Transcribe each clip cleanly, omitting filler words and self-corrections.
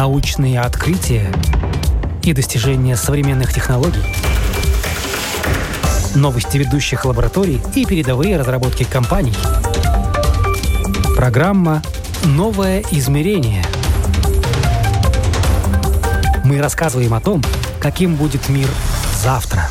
научные открытия и достижения современных технологий, новости ведущих лабораторий и передовые разработки компаний. Программа «Новое измерение». Мы рассказываем о том, каким будет мир завтра.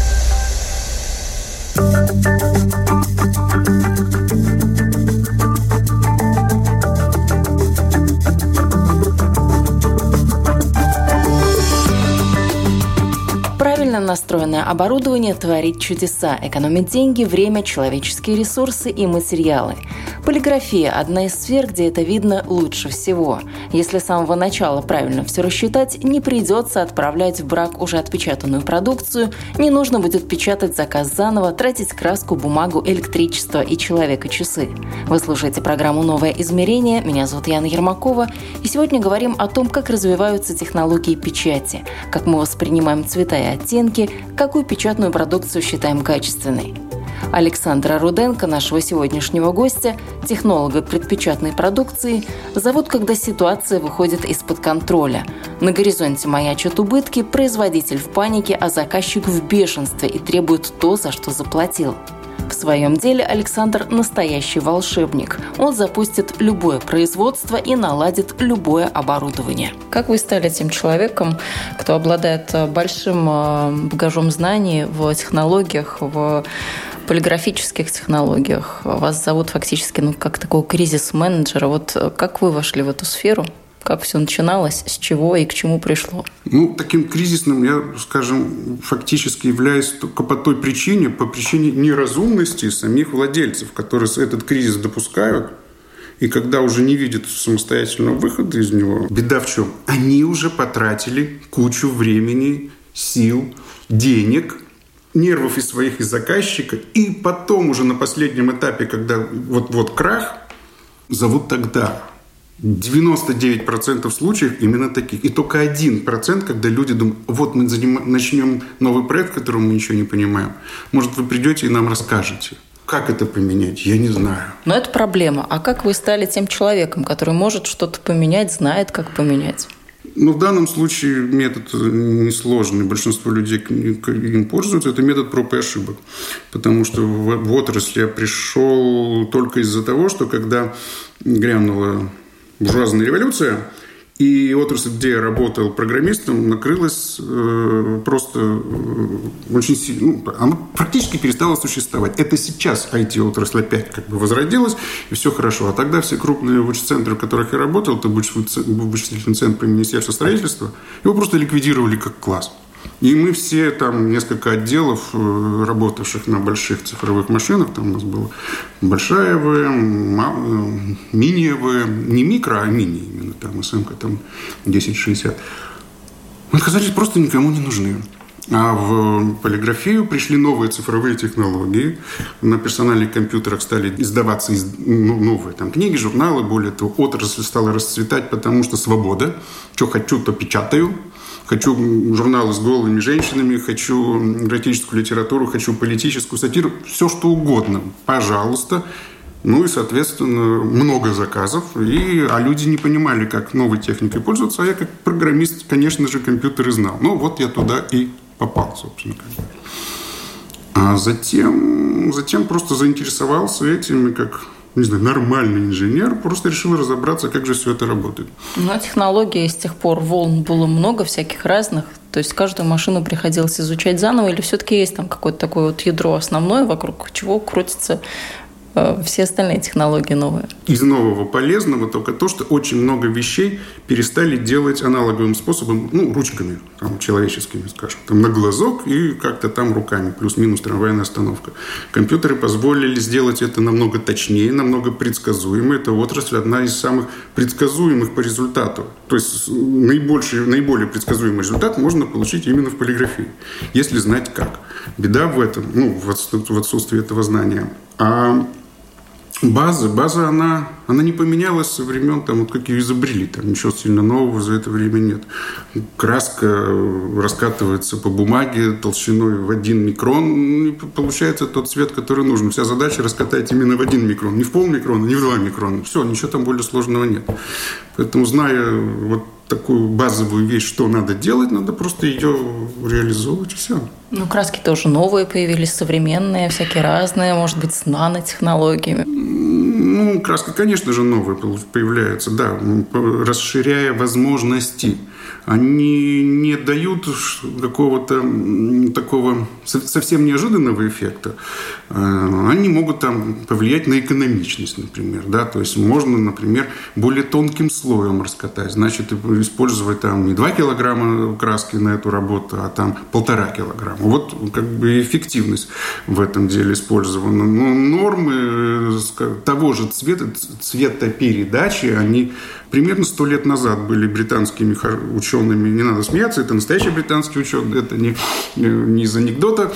Правильно настроенное оборудование творит чудеса, экономит деньги, время, человеческие ресурсы и материалы. Полиграфия – одна из сфер, где это видно лучше всего. Если с самого начала правильно все рассчитать, не придется отправлять в брак уже отпечатанную продукцию, не нужно будет печатать заказ заново, тратить краску, бумагу, электричество и человека-часы. Вы слушаете программу «Новое измерение». Меня зовут Яна Ермакова. И сегодня говорим о том, как развиваются технологии печати, как мы воспринимаем цвета и оттенки, какую печатную продукцию считаем качественной. Александра Руденко, нашего сегодняшнего гостя, технолога предпечатной продукции, зовут, когда ситуация выходит из-под контроля. На горизонте маячат убытки, производитель в панике, а заказчик в бешенстве и требует то, за что заплатил. В своем деле Александр – настоящий волшебник. Он запустит любое производство и наладит любое оборудование. Как вы стали тем человеком, кто обладает большим багажом знаний в технологиях, в полиграфических технологиях? Вас зовут фактически как такого кризис-менеджера. Вот как вы вошли в эту сферу? Как все начиналось, с чего и к чему пришло? Таким кризисным я, фактически являюсь только по причине неразумности самих владельцев, которые этот кризис допускают. И когда уже не видят самостоятельного выхода из него, беда в чем? Они уже потратили кучу времени, сил, денег, нервов и своих, и заказчика. И потом уже на последнем этапе, когда вот крах, зовут тогда. 99% случаев именно таких. И только 1%, когда люди думают, вот мы начнем новый проект, в котором мы ничего не понимаем. Может, вы придете и нам расскажете. Как это поменять? Я не знаю. Но это проблема. А как вы стали тем человеком, который может что-то поменять, знает, как поменять? В данном случае метод несложный. Большинство людей им пользуются. Это метод проб и ошибок. Потому что в отрасль я пришел только из-за того, что когда грянула буржуазная революция, и отрасль, где я работал программистом, накрылась просто очень сильно. Она практически перестала существовать. Это сейчас IT-отрасль опять возродилась, и все хорошо. А тогда все крупные вычислительные центры, в которых я работал, это вычислительный центр при Министерстве строительства, его просто ликвидировали как класс. И мы все, несколько отделов, работавших на больших цифровых машинах, там у нас была большая ЭВ, мини-ЭВ, не микро, а мини, именно там СМ-ка 1060, мы оказались просто никому не нужны. А в полиграфию пришли новые цифровые технологии. На персональных компьютерах стали издаваться новые книги, журналы. Более того, отрасль стала расцветать, потому что свобода. Что хочу, то печатаю. Хочу журналы с голыми женщинами, хочу эротическую литературу, хочу политическую сатиру. Все, что угодно. Пожалуйста. И, соответственно, много заказов. А люди не понимали, как новой техникой пользоваться. А я, как программист, конечно же, компьютеры знал. Вот я туда и попал, собственно. А затем просто заинтересовался этим, и как, нормальный инженер, просто решил разобраться, как же все это работает. Технологий с тех пор волн было много, всяких разных. То есть каждую машину приходилось изучать заново, или все-таки есть там какое-то такое ядро основное, вокруг чего крутятся все остальные технологии новые? Из нового полезного только то, что очень много вещей перестали делать аналоговым способом, ручками человеческими, скажем, на глазок и как-то руками, плюс-минус трамвайная остановка. Компьютеры позволили сделать это намного точнее, намного предсказуемо. Эта отрасль одна из самых предсказуемых по результату. То есть наиболее предсказуемый результат можно получить именно в полиграфии, если знать как. Беда в этом, в отсутствии этого знания. А база, она не поменялась со времен, как ее изобрели. Ничего сильно нового за это время нет. Краска раскатывается по бумаге толщиной в 1 микрон, и получается тот цвет, который нужен. Вся задача раскатать именно в 1 микрон. Не в полмикрона, не в 2 микрона. Все, ничего там более сложного нет. Поэтому, зная такую базовую вещь, что надо делать, надо просто ее реализовывать, и все. Ну, краски тоже новые появились, современные, всякие разные, может быть, с нанотехнологиями. Ну, краски, конечно же, новые появляются, да, расширяя возможности. Они не дают какого-то такого совсем неожиданного эффекта. Они могут там повлиять на экономичность, например. Да? То есть можно, например, более тонким слоем раскатать. Значит, использовать там не 2 килограмма краски на эту работу, а там 1,5 килограмма. Вот как бы эффективность в этом деле использована. Но нормы того же цветопередачи, они примерно 100 лет назад были британскими учеными. Не надо смеяться, это настоящие британские ученые, это не из анекдота.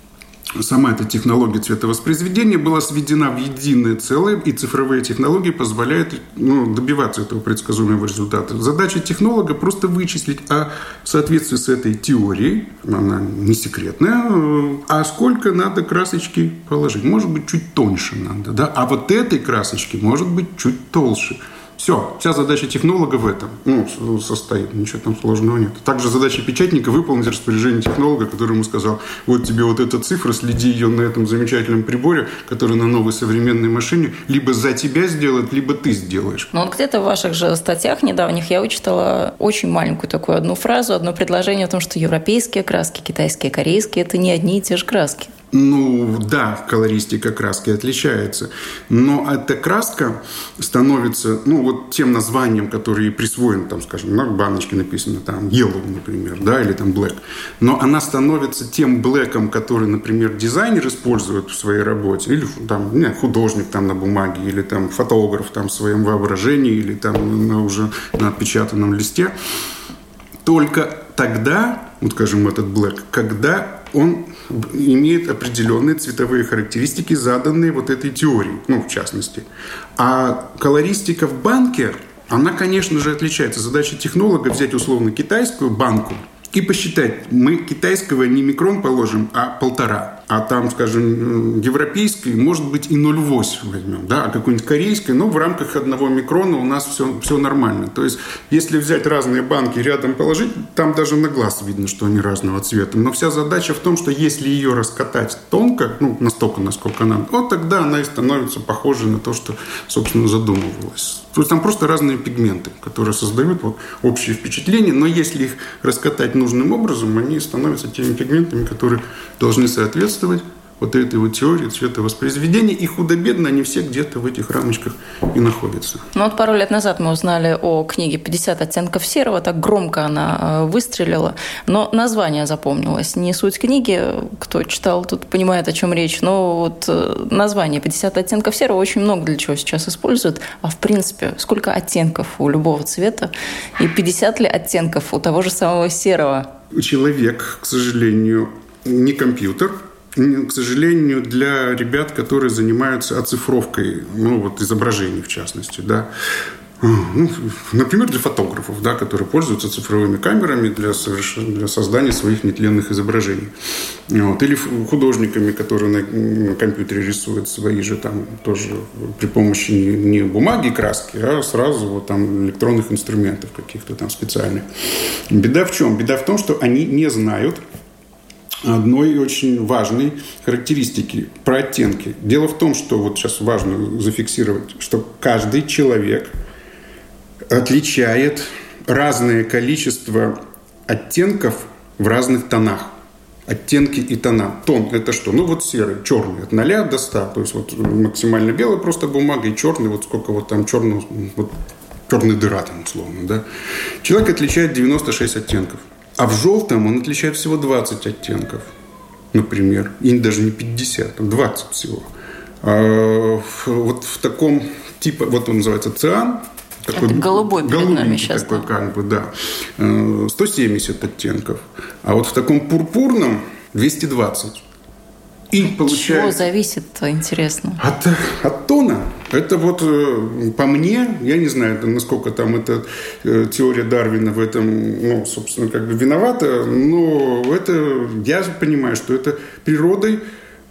Сама эта технология цветовоспроизведения была сведена в единое целое, и цифровые технологии позволяют добиваться этого предсказуемого результата. Задача технолога просто вычислить, в соответствии с этой теорией, она не секретная, а сколько надо красочки положить. Может быть, чуть тоньше надо, да? А вот этой красочки может быть чуть толще. Все, вся задача технолога в этом состоит, ничего там сложного нет. Также задача печатника выполнить распоряжение технолога, который ему сказал: вот тебе вот эта цифра, следи ее на этом замечательном приборе, который на новой современной машине либо за тебя сделает, либо ты сделаешь. Ну вот где-то в ваших же статьях недавних я вычитала очень маленькую такую одну фразу, одно предложение о том, что европейские краски, китайские, корейские – это не одни и те же краски. Ну, да, колористика краски отличается. Но эта краска становится, вот тем названием, которое присвоено, там, скажем, на баночке написано, там, yellow, например, да, или там black. Но она становится тем блэком, который, например, дизайнер использует в своей работе, или там, художник там на бумаге, или там фотограф там в своем воображении, или там уже на отпечатанном листе. Только тогда, вот скажем, этот black, когда он имеет определенные цветовые характеристики, заданные вот этой теорией, в частности. А колористика в банке, она, конечно же, отличается. Задача технолога взять условно китайскую банку и посчитать. Мы китайского не микрон положим, а 1,5. А там, скажем, европейской, может быть, и 0,8 возьмем. Да? А какой-нибудь корейской, в рамках 1 микрона у нас все нормально. То есть, если взять разные банки рядом положить, там даже на глаз видно, что они разного цвета. Но вся задача в том, что если ее раскатать тонко, настолько, насколько надо, вот тогда она и становится похожей на то, что, собственно, задумывалось. То есть, там просто разные пигменты, которые создают общее впечатление, но если их раскатать нужным образом, они становятся теми пигментами, которые должны соответствовать вот этой вот теории цветовоспроизведения, и худо-бедно они все где-то в этих рамочках и находятся. Пару лет назад мы узнали о книге «50 оттенков серого», так громко она выстрелила, но название запомнилось. Не суть книги, кто читал, тут понимает, о чем речь, но вот название «50 оттенков серого» очень много для чего сейчас используют, а в принципе, сколько оттенков у любого цвета, и 50 ли оттенков у того же самого серого? Человек, к сожалению, не компьютер. К сожалению, для ребят, которые занимаются оцифровкой, изображений в частности, да, например, для фотографов, да, которые пользуются цифровыми камерами для создания своих нетленных изображений. Или художниками, которые на компьютере рисуют свои же там тоже при помощи не бумаги и краски, а сразу электронных инструментов каких-то там специальных. Беда в чем? Беда в том, что они не знают одной очень важной характеристики про оттенки. Дело в том, что сейчас важно зафиксировать, что каждый человек отличает разное количество оттенков в разных тонах. Оттенки и тона. Тон – это что? Серый, черный, от 0 до 100. То есть максимально белая просто бумага, и черный, сколько там черного, черная дыра там условно. Да? Человек отличает 96 оттенков. А в желтом он отличает всего 20 оттенков, например. И даже не 50, 20 всего. В таком типе, он называется циан. Такой, это голубой перед нами сейчас. Такой, да. 170 оттенков. А в таком пурпурном 220. И получается... От чего зависит-то, интересно? От тона. Это по мне, я не знаю, насколько там эта теория Дарвина в этом, собственно, виновата, но это, я понимаю, что это природой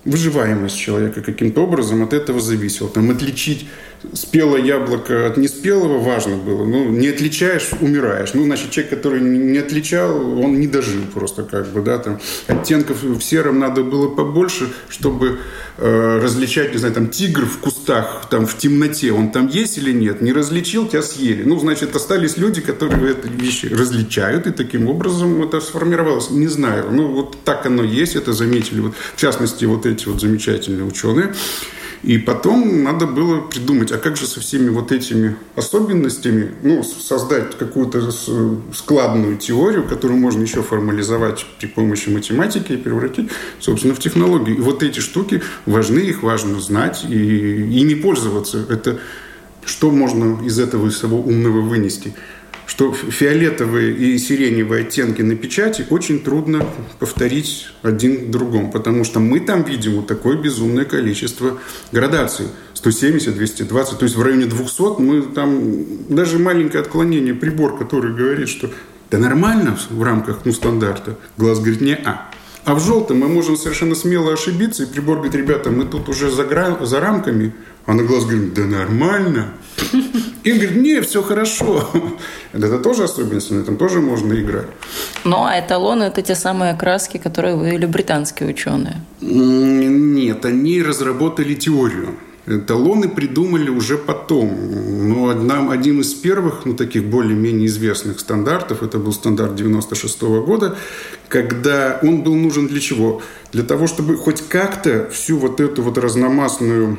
выживаемость человека каким-то образом от этого зависела. Там отличить спелое яблоко от неспелого важно было. Ну, не отличаешь – умираешь. Ну, значит, человек, который не отличал, он не дожил просто как бы, да, там. Оттенков в сером надо было побольше, чтобы различать, не знаю, там, тигр в кустах, там, в темноте, он там есть или нет. Не различил, тебя съели. Ну, значит, остались люди, которые эти вещи различают, и таким образом это сформировалось. Не знаю. Ну, вот так оно есть, это заметили, вот, в частности, вот эти вот замечательные ученые. И потом надо было придумать, а как же со всеми вот этими особенностями, ну, создать какую-то складную теорию, которую можно еще формализовать при помощи математики и превратить, собственно, в технологию. И вот эти штуки важны, их важно знать и ими пользоваться. Это что можно из этого всего умного вынести? Что фиолетовые и сиреневые оттенки на печати очень трудно повторить один к другому, потому что мы там видим вот такое безумное количество градаций. 170, 220, то есть в районе 200 мы там даже маленькое отклонение, прибор, который говорит, что да нормально в рамках стандарта, глаз говорит не-а. А в желтом мы можем совершенно смело ошибиться, и прибор говорит, ребята, мы тут уже за рамками, а на глаз говорит, да нормально. И он говорит, не, все хорошо. Это тоже особенность, на этом тоже можно играть. Ну, а эталоны – это те самые краски, которые вывели британские ученые. Нет, они разработали теорию. Эталоны придумали уже потом. Но один из первых, таких более-менее известных стандартов, это был стандарт 96-го года, когда он был нужен для чего? Для того, чтобы хоть как-то всю вот эту вот разномастную,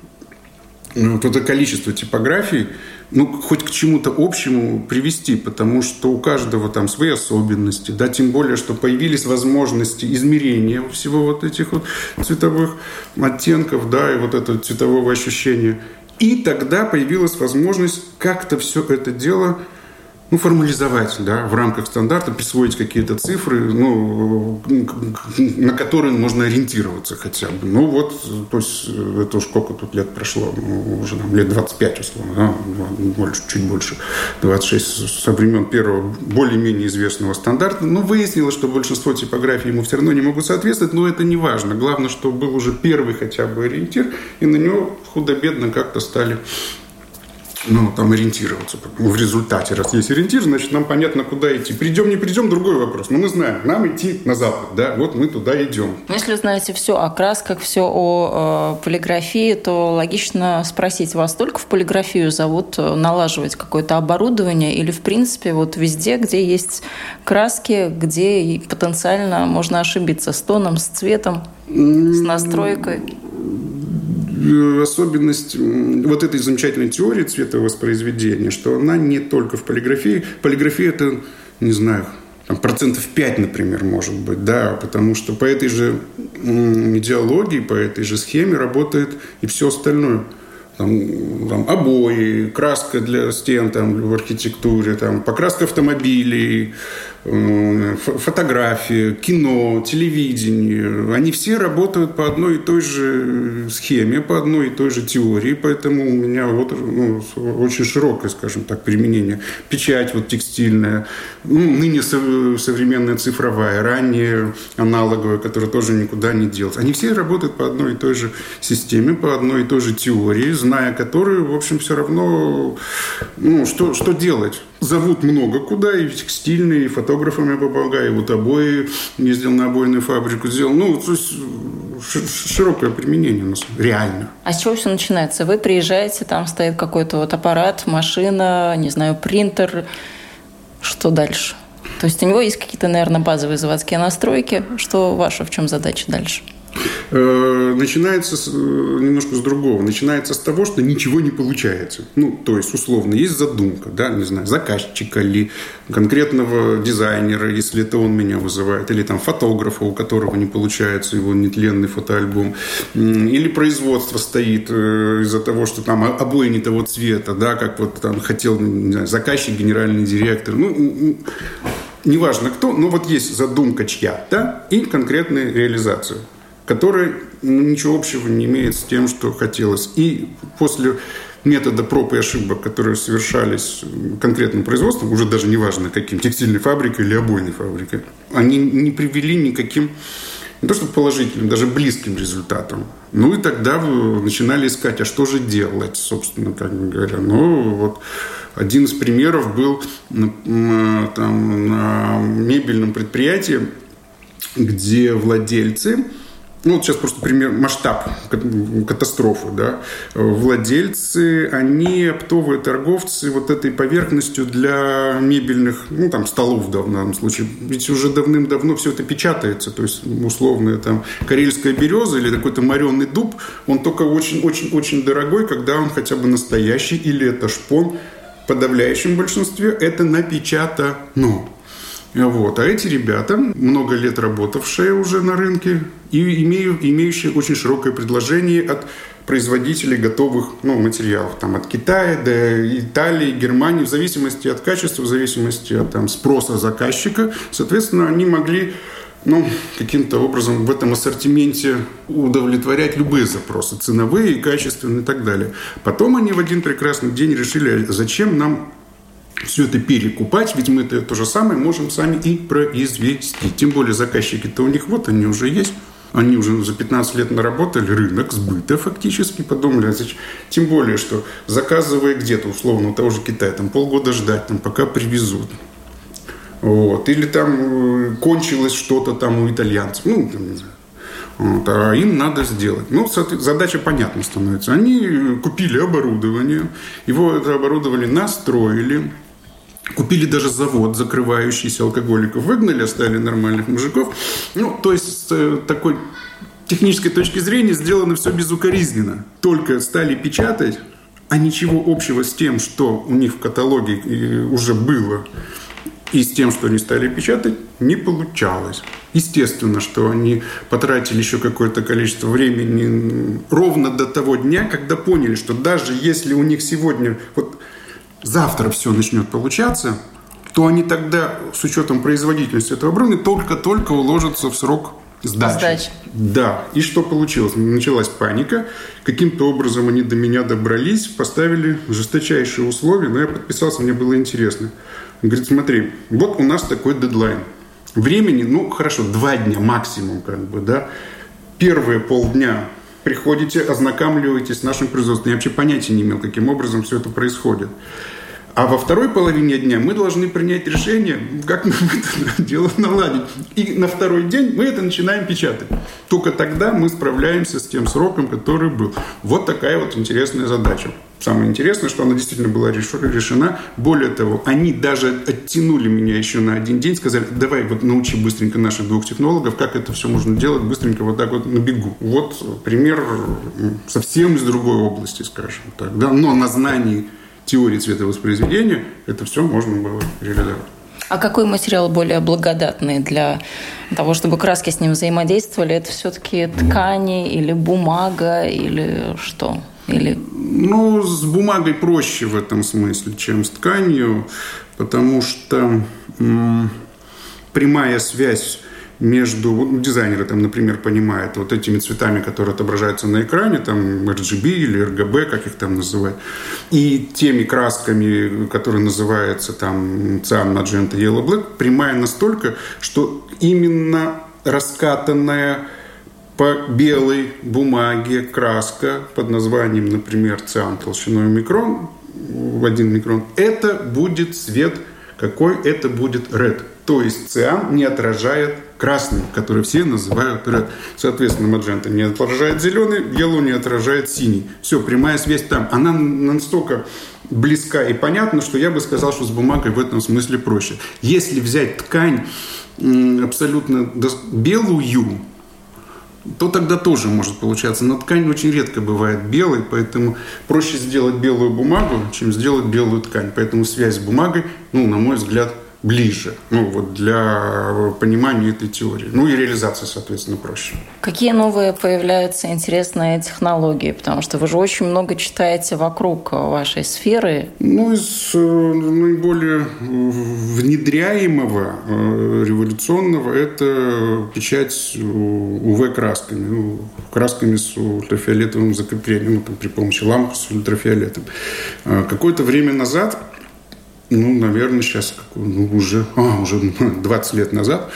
вот это количество типографий, хоть к чему-то общему привести, потому что у каждого там свои особенности, да, тем более, что появились возможности измерения всего вот этих вот цветовых оттенков, да, и вот этого цветового ощущения. И тогда появилась возможность как-то все это дело формализовать, да, в рамках стандарта, присвоить какие-то цифры, на которые можно ориентироваться хотя бы. То есть, это сколько тут лет прошло? Уже лет 25, условно, да? Больше, чуть больше, 26 со времен первого более-менее известного стандарта. Выяснилось, что большинство типографий ему все равно не могут соответствовать, но это не важно. Главное, что был уже первый хотя бы ориентир, и на него худо-бедно как-то стали ориентироваться. В результате, раз есть ориентир, значит, нам понятно, куда идти. Придем, не придем, другой вопрос. Но мы знаем, нам идти на запад, да, вот мы туда идем. Если знаете все о красках, все о полиграфии, то логично спросить, вас только в полиграфию зовут налаживать какое-то оборудование или, в принципе, вот везде, где есть краски, где потенциально можно ошибиться с тоном, с цветом, с настройкой? Особенность вот этой замечательной теории цветовоспроизведения, что она не только в полиграфии. Полиграфия – это, не знаю, там, 5%, например, может быть, да, потому что по этой же идеологии, по этой же схеме работает и все остальное. Там обои, краска для стен там, в архитектуре, там, покраска автомобилей, фотографии, кино, телевидение. Они все работают по одной и той же схеме, по одной и той же теории, поэтому у меня очень широкое, скажем так, применение. Печать текстильная, ныне современная цифровая, ранее аналоговая, которая тоже никуда не делась. Они все работают по одной и той же системе, по одной и той же теории, зная которую, в общем, все равно, что делать? Зовут много куда, и текстильные, и фотографами помогаю, и обои ездил на обойную фабрику, сделал. То есть широкое применение у нас, реально. А с чего все начинается? Вы приезжаете, там стоит какой-то аппарат, машина, не знаю, принтер. Что дальше? То есть у него есть какие-то, наверное, базовые заводские настройки. Что ваша, в чем задача дальше? Начинается немножко с другого. Начинается с того, что ничего не получается. То есть, условно, есть задумка, да, не знаю, заказчика или конкретного дизайнера, если это он меня вызывает, или там фотографа, у которого не получается его нетленный фотоальбом, или производство стоит из-за того, что там обои не того цвета, да, как там хотел, не знаю, заказчик, генеральный директор. Неважно кто, но есть задумка чья-то и конкретная реализация, которая ничего общего не имеет с тем, что хотелось. И после метода проб и ошибок, которые совершались конкретным производством, уже даже неважно каким, текстильной фабрикой или обойной фабрикой, они не привели никаким не то что положительным, даже близким результатом. Ну и тогда начинали искать, а что же делать, собственно, как говоря. Ну вот один из примеров был там, на мебельном предприятии, где владельцы, ну, вот сейчас просто пример, масштаб катастрофы, да. Владельцы, они оптовые торговцы вот этой поверхностью для мебельных, ну, там, столов в данном случае. Ведь уже давным-давно все это печатается. То есть, условно, там, карельская береза или какой-то мореный дуб, он только очень-очень-очень дорогой, когда он хотя бы настоящий, или это шпон. В подавляющем большинстве это напечатано. Вот. А эти ребята, много лет работавшие уже на рынке и имеющие очень широкое предложение от производителей готовых материалов. Там, от Китая до Италии, Германии, в зависимости от качества, в зависимости от спроса заказчика. Соответственно, они могли каким-то образом в этом ассортименте удовлетворять любые запросы, ценовые, качественные и так далее. Потом они в один прекрасный день решили, зачем нам все это перекупать, ведь мы это то же самое можем сами и произвести. Тем более заказчики-то у них они уже есть. Они уже за 15 лет наработали рынок сбыта фактически. Подумали, тем более, что заказывая где-то, условно, у того же Китая, там полгода ждать, пока привезут. Вот. Или там кончилось что-то там у итальянцев. А им надо сделать. Задача понятна становится. Они купили оборудование, его это оборудование настроили, купили даже завод, закрывающийся алкоголиков, выгнали, оставили нормальных мужиков. То есть, с такой технической точки зрения сделано все безукоризненно. Только стали печатать, а ничего общего с тем, что у них в каталоге уже было, и с тем, что они стали печатать, не получалось. Естественно, что они потратили еще какое-то количество времени ровно до того дня, когда поняли, что даже если у них сегодня, завтра все начнет получаться, то они тогда, с учетом производительности этого оборудования, только-только уложатся в срок сдачи. Да. И что получилось? Началась паника. Каким-то образом они до меня добрались, поставили жесточайшие условия, но я подписался, мне было интересно. Он говорит, смотри, вот у нас такой дедлайн. Времени, хорошо, 2 дня максимум, Первые полдня приходите, ознакомливаетесь с нашим производством. Я вообще понятия не имел, каким образом все это происходит. А во второй половине дня мы должны принять решение, как мы это дело наладим. И на второй день мы это начинаем печатать. Только тогда мы справляемся с тем сроком, который был. Вот такая интересная задача. Самое интересное, что она действительно была решена. Более того, они даже оттянули меня еще на 1 день, сказали, давай научи быстренько наших 2 технологов, как это все можно делать быстренько на бегу. Вот пример совсем из другой области, скажем так. Да? Но на знании теории цветовоспроизведения это все можно было реализовать. А какой материал более благодатный для того, чтобы краски с ним взаимодействовали? Это все-таки ткани или бумага, или что? С бумагой проще в этом смысле, чем с тканью, потому что прямая связь между... дизайнеры, например, понимают этими цветами, которые отображаются на экране, RGB или RGB, как их там называют, и теми красками, которые называются Cyan, Magenta, Yellow, Black, прямая настолько, что именно раскатанная по белой бумаге краска под названием, например, циан толщиной микрон, в 1 микрон, это будет цвет какой? Это будет red. То есть циан не отражает красный, который все называют red. Соответственно, маджента не отражает зеленый, yellow не отражает синий. Все, прямая связь там. Она настолько близка и понятна, что я бы сказал, что с бумагой в этом смысле проще. Если взять ткань абсолютно белую, то тогда тоже может получаться. Но ткань очень редко бывает белой, поэтому проще сделать белую бумагу, чем сделать белую ткань. Поэтому связь с бумагой, на мой взгляд, ближе. Для понимания этой теории. И реализация, соответственно, проще. Какие новые появляются интересные технологии? Потому что вы же очень много читаете вокруг вашей сферы. Из наиболее внедряемого, революционного, это печать УВ-красками. Красками с ультрафиолетовым закреплением, при помощи ламп с ультрафиолетом. Какое-то время назад Наверное, сейчас уже 20 лет назад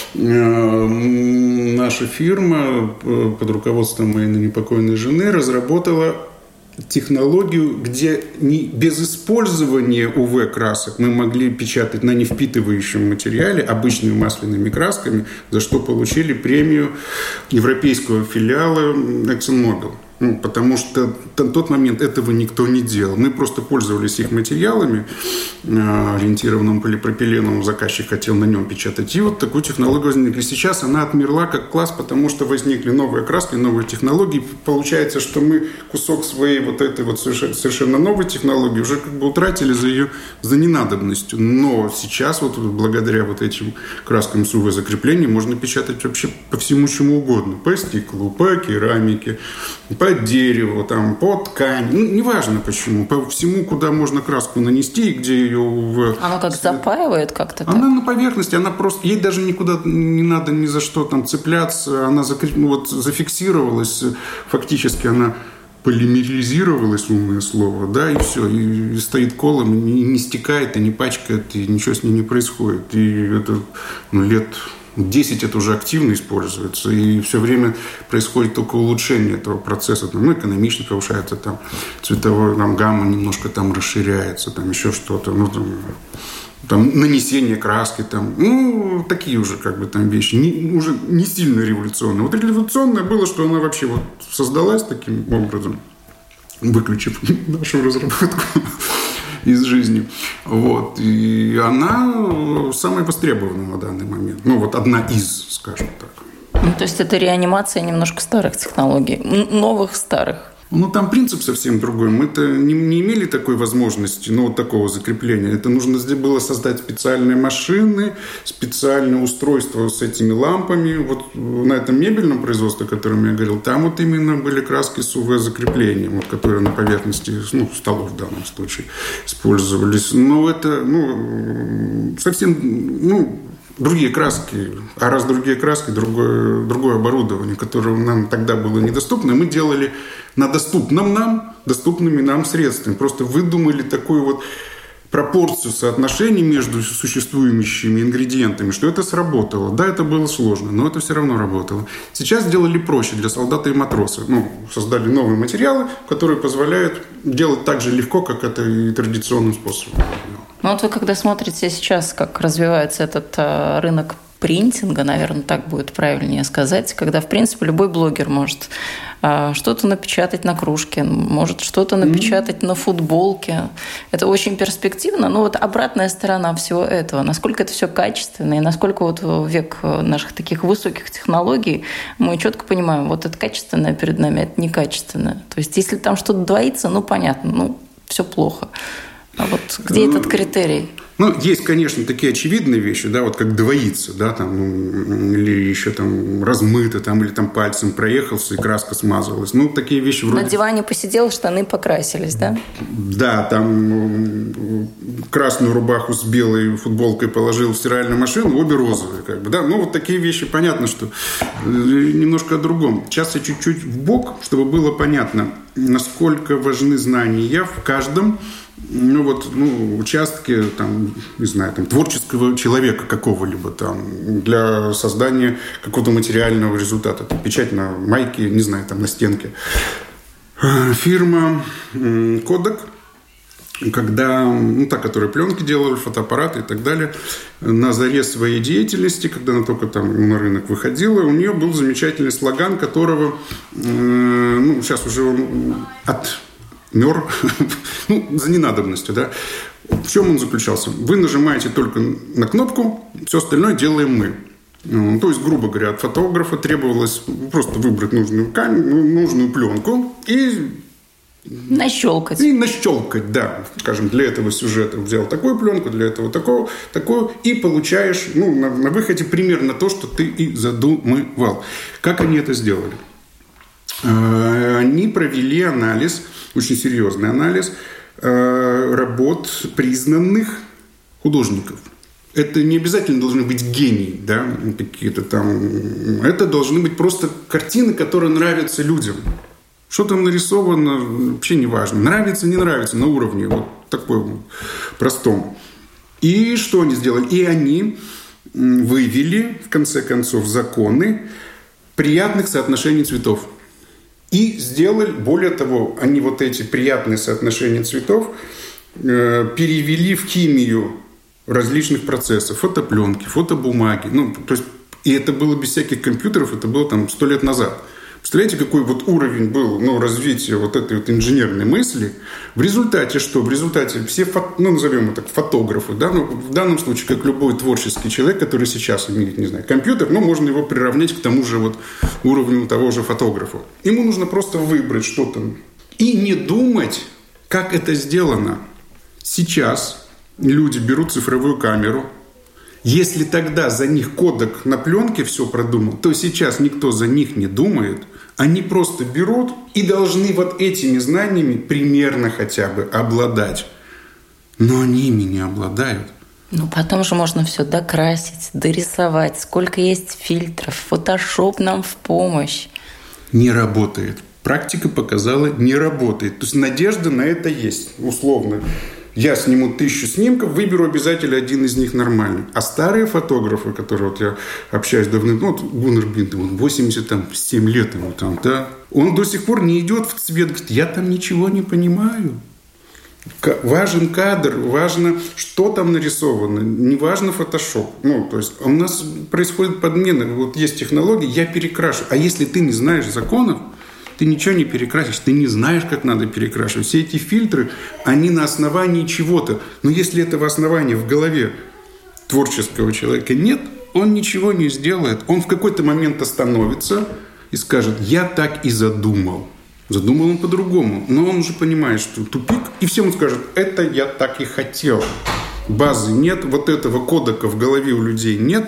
наша фирма под руководством моей ныне покойной жены разработала технологию, где без использования УВ-красок мы могли печатать на невпитывающем материале обычными масляными красками, за что получили премию европейского филиала ExxonMobil. Потому что на тот момент этого никто не делал. Мы просто пользовались их материалами, ориентированным полипропиленом, заказчик хотел на нем печатать. И вот такую технологию возникли. Сейчас она отмерла как класс, потому что возникли новые краски, новые технологии. Получается, что мы кусок своей вот этой вот совершенно новой технологии уже как бы утратили за ненадобностью. Но сейчас вот благодаря вот этим краскам с УВ-закреплением можно печатать вообще по всему, чему угодно. По стеклу, по керамике, по дереву, там, по ткани. Неважно почему. По всему, куда можно краску нанести, и где ее... Она как запаивает как-то? Она на поверхности. Она просто... Ей даже никуда не надо ни за что там цепляться. Она зафиксировалась. Фактически она полимеризировалась, умное слово, да, и все. И стоит колом, и не стекает, и не пачкает, и ничего с ней не происходит. И это лет... 10 это уже активно используется, и все время происходит только улучшение этого процесса. Экономичность повышается, цветовая гамма немножко расширяется, еще что-то, нанесение краски, такие уже вещи, уже не сильно революционные. Вот революционное было, что она вообще создалась таким образом, выключив нашу разработку из жизни. И она самая востребованная на данный момент. Одна из, скажем так. То есть это реанимация немножко старых технологий, новых старых. Там принцип совсем другой. Мы-то не имели такой возможности, такого закрепления. Это нужно было создать специальные машины, специальное устройство с этими лампами. На этом мебельном производстве, о котором я говорил, там именно были краски с УВ-закреплением, которые на поверхности, столов в данном случае использовались. Но это, совсем, другие краски, а раз другие краски, другое оборудование, которое нам тогда было недоступно, мы делали на доступными нам средствами. Просто выдумали такую пропорцию соотношений между существующими ингредиентами, что это сработало. Да, это было сложно, но это все равно работало. Сейчас сделали проще для солдата и матроса. Создали новые материалы, которые позволяют делать так же легко, как это и традиционным способом. Вы когда смотрите сейчас, как развивается этот рынок принтинга, наверное, так будет правильнее сказать, когда, в принципе, любой блогер может что-то напечатать на кружке, может что-то напечатать на футболке. Это очень перспективно, но обратная сторона всего этого, насколько это все качественно, и насколько в век наших таких высоких технологий мы четко понимаем, это качественное перед нами, это некачественное. То есть, если там что-то двоится, понятно, все плохо. А где этот критерий? Есть, конечно, такие очевидные вещи, да, как двоится, да, или еще размыто, или пальцем проехался, и краска смазывалась. Такие вещи вроде... На диване посидел, штаны покрасились, да? Да, красную рубаху с белой футболкой положил в стиральную машину, обе розовые, да. Такие вещи, понятно, что немножко о другом. Сейчас я чуть-чуть вбок, чтобы было понятно, насколько важны знания в каждом участке, творческого человека какого-либо, для создания какого-то материального результата. Печать на майке, на стенке. Фирма Kodak, когда, которая пленки делала, фотоаппараты и так далее, на заре своей деятельности, когда она только на рынок выходила, у нее был замечательный слоган, которого, сейчас уже он отмер, за ненадобностью, да. В чем он заключался? Вы нажимаете только на кнопку, все остальное делаем мы. То есть, грубо говоря, от фотографа требовалось просто выбрать нужную пленку и нащелкать. И нащелкать, да. Скажем, для этого сюжета взял такую пленку, для этого такую, и получаешь на выходе примерно то, что ты и задумывал. Как они это сделали? Они провели анализ, очень серьезный анализ работ признанных художников. Это не обязательно должны быть гении, да, какие-то это должны быть просто картины, которые нравятся людям. Что там нарисовано, вообще не важно. Нравится, не нравится, на уровне таком простом. И что они сделали? И они вывели, в конце концов, законы приятных соотношений цветов. И сделали, более того, они вот эти приятные соотношения цветов перевели в химию различных процессов. Фотопленки, фотобумаги. То есть, и это было без всяких компьютеров, это было там 100 лет назад. Представляете, какой вот уровень был развития вот этой вот инженерной мысли? В результате что? В результате все, назовем это фотографы, да? В данном случае, как любой творческий человек, который сейчас имеет, не знаю, компьютер, можно его приравнять к тому же вот уровню того же фотографа. Ему нужно просто выбрать что-то и не думать, как это сделано. Сейчас люди берут цифровую камеру. Если тогда за них кодек на пленке все продумал, то сейчас никто за них не думает. Они просто берут и должны вот этими знаниями примерно хотя бы обладать. Но они ими не обладают. Потом же можно все докрасить, дорисовать. Сколько есть фильтров. Фотошоп нам в помощь. Не работает. Практика показала, не работает. То есть надежда на это есть, условно. Я сниму 1000 снимков, выберу обязательно один из них нормальный. А старые фотографы, которые я общаюсь давно, Гуннар Бинд, 87 лет ему там, да, он до сих пор не идет в цвет, говорит, я там ничего не понимаю. Важен кадр, важно, что там нарисовано, не важно фотошоп. То есть у нас происходит подмена. Вот есть технологии, я перекрашу. А если ты не знаешь законов, ты ничего не перекрасишь, ты не знаешь, как надо перекрашивать. Все эти фильтры, они на основании чего-то. Но если этого основания в голове творческого человека нет, он ничего не сделает. Он в какой-то момент остановится и скажет, я так и задумал. Задумал он по-другому. Но он уже понимает, что тупик. И всем скажет, это я так и хотел. Базы нет, вот этого кодека в голове у людей нет.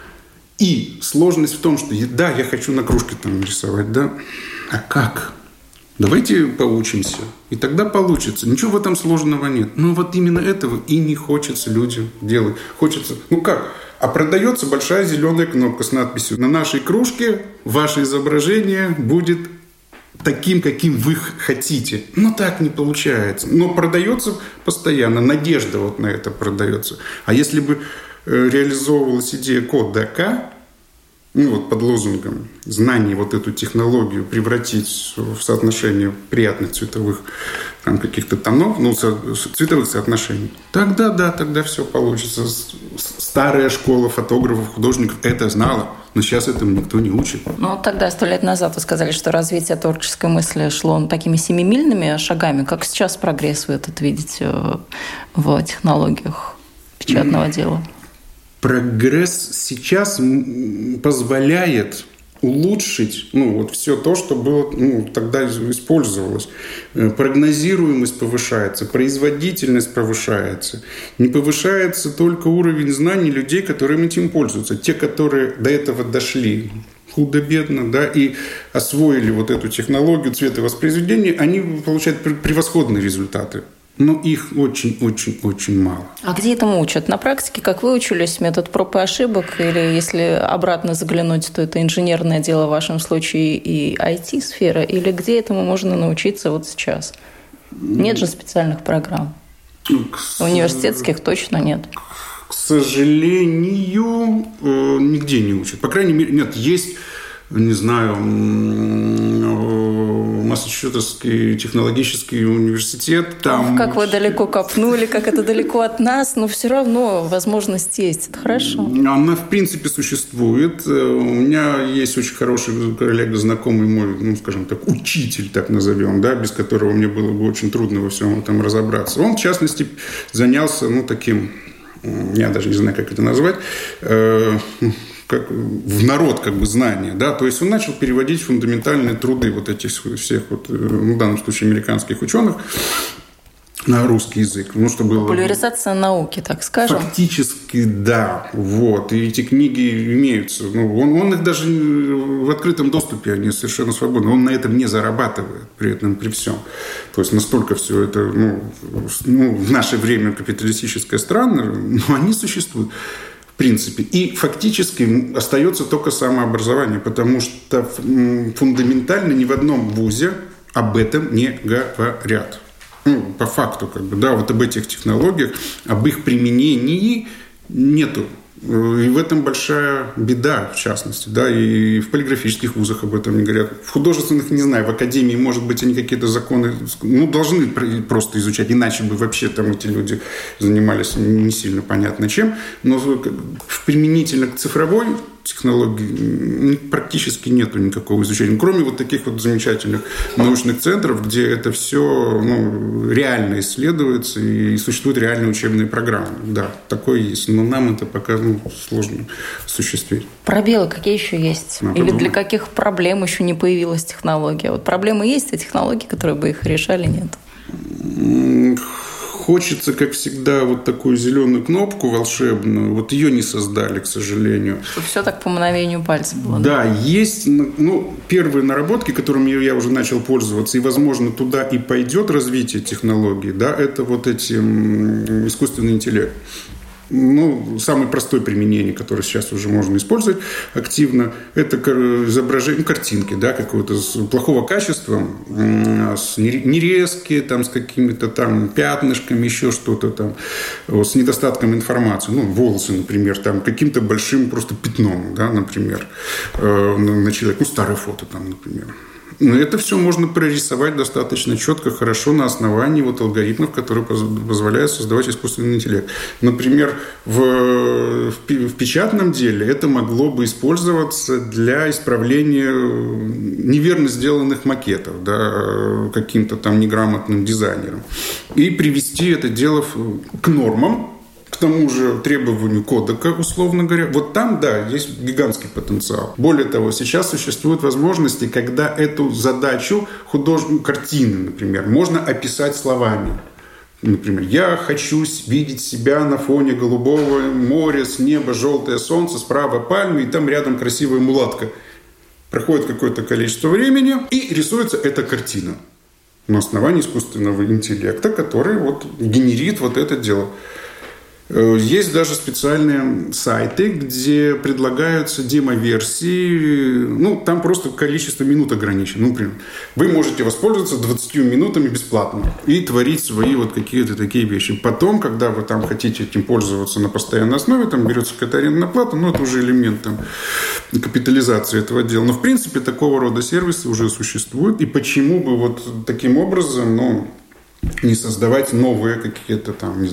И сложность в том, что да, я хочу на кружке там рисовать, да. А как? Давайте поучимся. И тогда получится. Ничего в этом сложного нет. Но вот именно этого и не хочется людям делать. Хочется, как? А продается большая зеленая кнопка с надписью «На нашей кружке ваше изображение будет таким, каким вы хотите». Но так не получается. Но продается постоянно. Надежда вот на это продается. А если бы реализовывалась идея кодека, под лозунгом знаний вот эту технологию превратить в соотношение приятных цветовых каких-то тонов, цветовых соотношений, тогда все получится. Старая школа фотографов, художников это знала, но сейчас этому никто не учит. Тогда 100 лет назад вы сказали, что развитие творческой мысли шло такими семимильными шагами. Как сейчас прогресс вы этот видите в технологиях печатного дела? Прогресс сейчас позволяет улучшить все то, что было тогда использовалось. Прогнозируемость повышается, производительность повышается. Не повышается только уровень знаний людей, которые этим пользуются. Те, которые до этого дошли худо-бедно, да, и освоили вот эту технологию цветовоспроизведения, они получают превосходные результаты. Но их очень-очень-очень мало. А где этому учат? На практике, как вы учились, метод проб и ошибок? Или если обратно заглянуть, то это инженерное дело в вашем случае и IT-сфера? Или где этому можно научиться вот сейчас? Нет же специальных программ. Университетских точно нет. К сожалению, нигде не учат. По крайней мере, нет, есть... Не знаю, Массачусетский технологический университет. Там... Как вы далеко копнули, как это далеко от нас, но все равно возможность есть. Это хорошо. Она, в принципе, существует. У меня есть очень хороший коллега, знакомый мой, скажем так, учитель, так назовем, да, без которого мне было бы очень трудно во всем этом разобраться. Он, в частности, занялся, таким, я даже не знаю, как это назвать, как в народ знания, да, то есть он начал переводить фундаментальные труды вот этих всех в данном случае американских ученых на русский язык, чтобы популяризация науки, так скажем. Фактически, да, вот, и эти книги имеются, он их даже в открытом доступе, они совершенно свободны, он на этом не зарабатывает при этом, при всем, то есть настолько все это, в наше время капиталистическое странно, но они существуют. В принципе. И фактически остается только самообразование, потому что фундаментально ни в одном вузе об этом не говорят. по факту, вот об этих технологиях, об их применении нету. И в этом большая беда, в частности, и в полиграфических вузах об этом не говорят. В художественных, не знаю, в академии, может быть, они какие-то законы, должны просто изучать, иначе бы вообще там эти люди занимались не сильно понятно чем. Но применительно к цифровой технологии практически нету никакого изучения, кроме вот таких вот замечательных научных центров, где это все реально исследуется и существуют реальные учебные программы. Да, такое есть, но нам это пока сложно осуществить. Пробелы какие еще есть? Или для каких проблем еще не появилась технология? Вот проблемы есть, а технологии, которые бы их решали, нет? Хочется, как всегда, вот такую зеленую кнопку волшебную. Вот ее не создали, к сожалению. Все так по мановению пальца было. Да, есть первые наработки, которыми я уже начал пользоваться, и, возможно, туда и пойдет развитие технологий, это вот эти искусственный интеллект. Самое простое применение, которое сейчас уже можно использовать активно, это изображение, картинки, какого-то плохого качества, нерезкие, с какими-то пятнышками, еще что-то с недостатком информации. Волосы, например, каким-то большим просто пятном, например, на человеке. Старое фото, например. Но это все можно прорисовать достаточно четко, хорошо на основании алгоритмов, которые позволяют создавать искусственный интеллект. Например, в печатном деле это могло бы использоваться для исправления неверно сделанных макетов каким-то неграмотным дизайнером. И привести это дело к нормам, к тому же требованию кодека, условно говоря. Вот там, есть гигантский потенциал. Более того, сейчас существуют возможности, когда эту задачу картины, например, можно описать словами. Например, я хочу видеть себя на фоне голубого моря, с неба желтое солнце, справа пальмы, и там рядом красивая мулатка. Проходит какое-то количество времени, и рисуется эта картина на основании искусственного интеллекта, который генерит это дело. Есть даже специальные сайты, где предлагаются демо-версии. Там просто количество минут ограничено. Например, вы можете воспользоваться 20 минутами бесплатно и творить свои какие-то такие вещи. Потом, когда вы хотите этим пользоваться на постоянной основе, берется какая-то арендная плата, это уже элемент капитализации этого дела. Но, в принципе, такого рода сервисы уже существуют. И почему бы таким образом, не создавать новые какие-то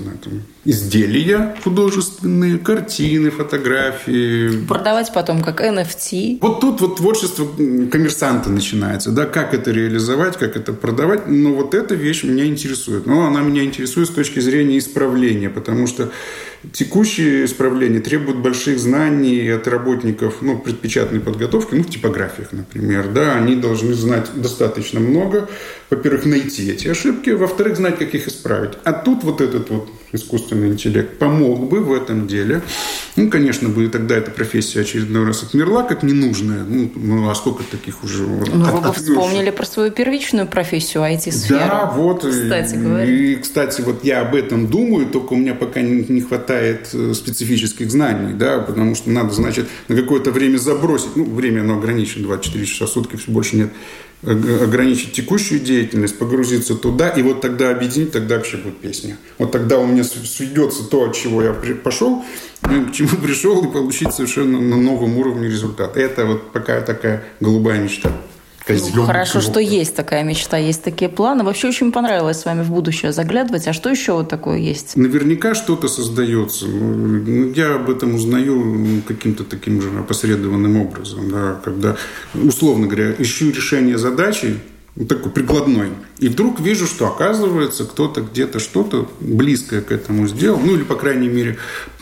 изделия художественные, картины, фотографии. Продавать потом как NFT. Вот тут творчество коммерсанта начинается. Как это реализовать, как это продавать. Но эта вещь меня интересует. Но она меня интересует с точки зрения исправления, потому что текущие исправления требуют больших знаний от работников предпечатной подготовки, в типографиях, например. Они должны знать достаточно много. Во-первых, найти эти ошибки. Во-вторых, знать, как их исправить. А тут этот искусственный интеллект помог бы в этом деле. Конечно, бы тогда эта профессия очередной раз отмерла, как ненужная. А сколько таких уже... Вы бы вспомнили про свою первичную профессию IT-сферу. Да, кстати говоря. И, кстати, я об этом думаю, только у меня пока не хватает специфических знаний, потому что надо, значит, на какое-то время забросить. Время, оно ограничено, 24 часа в сутки, все больше нет. Ограничить текущую деятельность, погрузиться туда, и тогда объединить, тогда вообще будет песня. Тогда у меня сведется то, от чего я пошел, к чему пришел, и получить совершенно на новом уровне результат. Это пока такая голубая мечта. Хорошо, что есть такая мечта, есть такие планы. Вообще очень понравилось с вами в будущее заглядывать. А что еще такое есть? Наверняка что-то создается. Я об этом узнаю каким-то таким же опосредованным образом. Когда, условно говоря, ищу решение задачи, такой прикладной, и вдруг вижу, что, оказывается, кто-то где-то что-то близкое к этому сделал. Или, по крайней мере,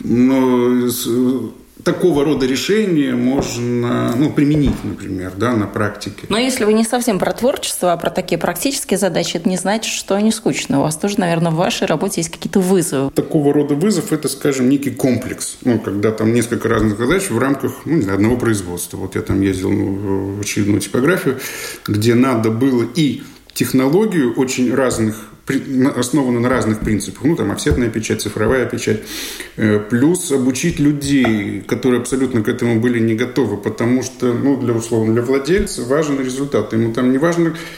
такого рода решения можно применить, например, на практике. Но если вы не совсем про творчество, а про такие практические задачи, это не значит, что они скучны. У вас тоже, наверное, в вашей работе есть какие-то вызовы. Такого рода вызов – это, скажем, некий комплекс. Когда несколько разных задач в рамках одного производства. Я ездил в очередную типографию, где надо было и технологию очень разных, основана на разных принципах. Офсетная печать, цифровая печать. Плюс обучить людей, которые абсолютно к этому были не готовы. Потому что, для владельца важен результат. Ему не важно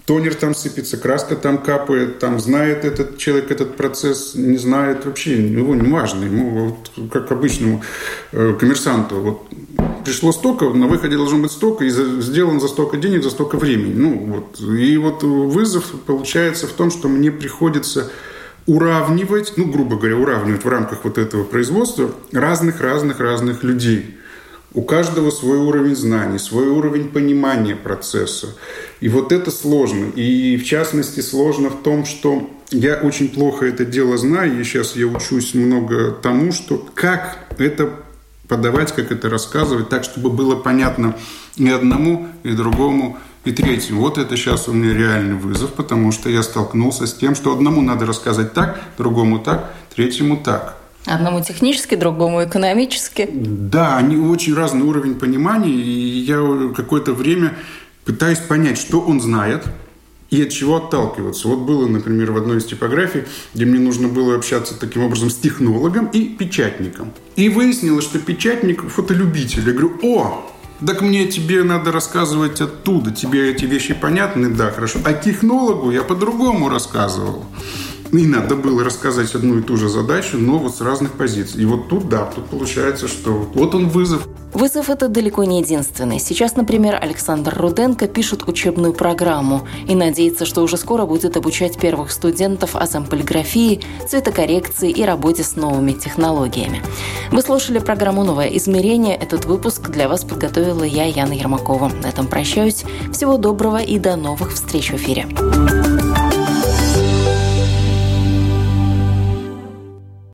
тонер там сыпется, краска там капает, там знает этот человек этот процесс, не знает вообще, его не важно, ему вот, как обычному коммерсанту, вот пришло столько, на выходе должно быть столько, и сделан за столько денег, за столько времени. Ну, вот. И вот вызов получается в том, что мне приходится уравнивать, ну, грубо говоря, уравнивать в рамках вот этого производства разных людей. У каждого свой уровень знаний, свой уровень понимания процесса. И вот это сложно. И, в частности, сложно в том, что я очень плохо это дело знаю, и сейчас я учусь много тому, что как это подавать, как это рассказывать, так, чтобы было понятно и одному, и другому, и третьему. Вот это сейчас у меня реальный вызов, потому что я столкнулся с тем, что одному надо рассказать так, другому так, третьему так. Одному технически, другому экономически. Да, они очень разный уровень понимания, и я какое-то время пытаюсь понять, что он знает и от чего отталкиваться. Вот было, например, в одной из типографий, где мне нужно было общаться таким образом с технологом и печатником. И выяснилось, что печатник фотолюбитель. Я говорю, так мне тебе надо рассказывать оттуда, тебе эти вещи понятны? Да, хорошо. А технологу я по-другому рассказывал. И надо было рассказать одну и ту же задачу, но вот с разных позиций. И вот тут, да, тут получается, что вот он вызов. Вызов – это далеко не единственный. Сейчас, например, Александр Руденко пишет учебную программу и надеется, что уже скоро будет обучать первых студентов азам полиграфии, цветокоррекции и работе с новыми технологиями. Вы слушали программу «Новое измерение». Этот выпуск для вас подготовила я, Яна Ермакова. На этом прощаюсь. Всего доброго и до новых встреч в эфире.